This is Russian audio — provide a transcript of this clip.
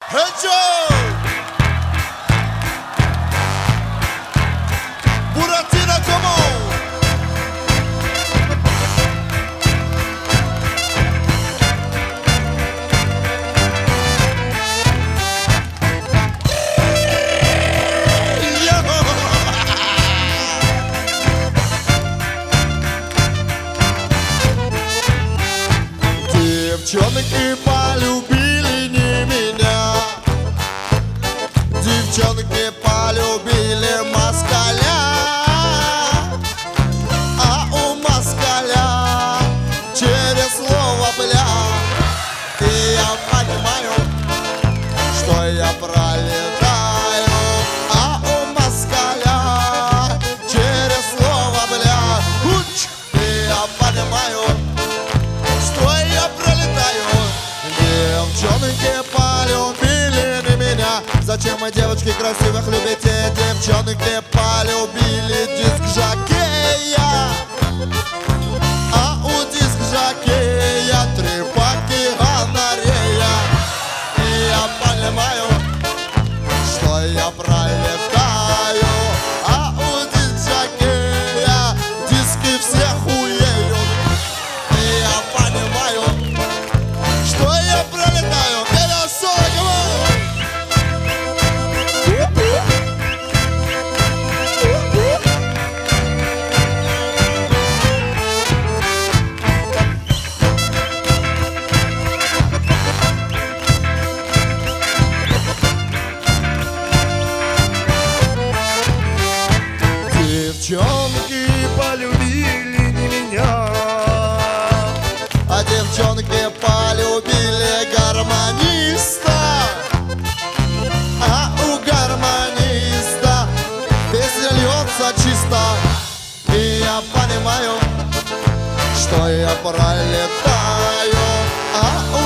Enjoy! Buratina, come on! Девчонки полюбили не меня, девчонки полюбили москаля, а у москаля через слово бля. И я понимаю, что я пролетаю, а у москаля через слово бля. И я понимаю, что я пролетаю. Девчонки полюбили не меня. Зачем вы, девочки, красивых любите? Девчонки полюбили диск-жокея, а у диск-жокея три паки гонорея. И я понимаю, что я пролетаю, а у диск-жокея диски все хуеют. И я понимаю, что я пролетаю. Это 40. Девчонки полюбили не меня, а девчонки полюбили гармониста, а у гармониста песня льется чисто. И я понимаю, что я пролетаю, а